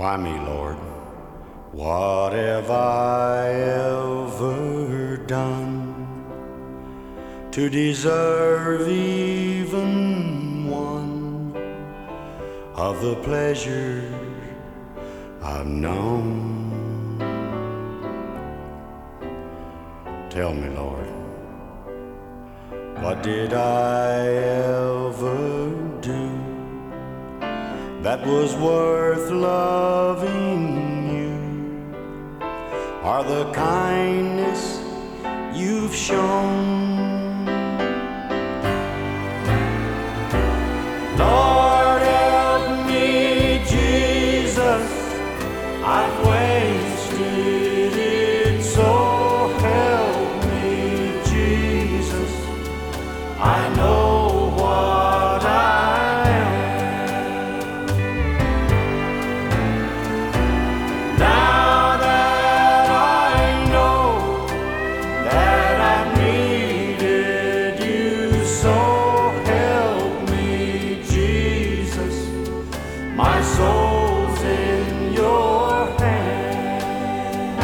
Try me, Lord. What have I ever done to deserve even one of the pleasures I've known? Tell me, Lord, what did I ever do that was worth loving you, or the kindness you've shown? Lord, help me, Jesus, I've wasted it, so help me, Jesus, I know what I am. Now that I know that I've needed you, so help me, Jesus, my soul's in your hand.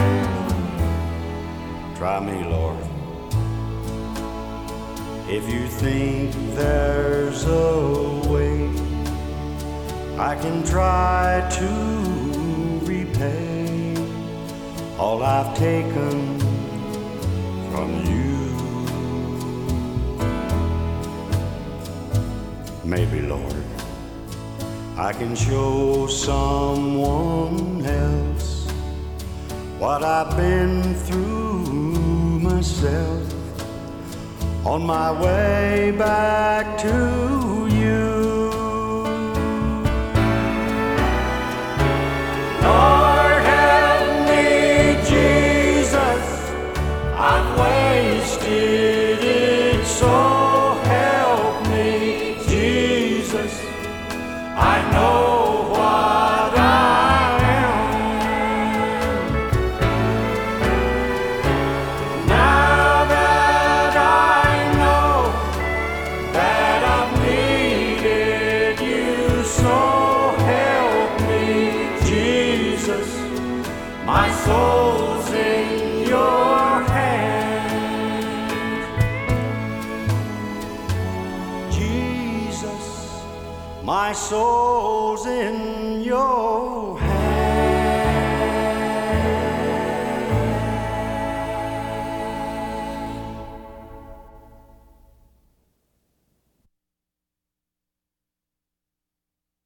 Try me, Lord. If you think there's a way I can try to repay all I've taken from you, maybe, Lord, I can show someone else what I've been through myself on my way back to you. Lord, help me, Jesus, I've wasted it, so help me, Jesus, I know what I am. Now that I know that I've needed you, so help me, Jesus, my soul's in your hand. Jesus, my soul's in your hand.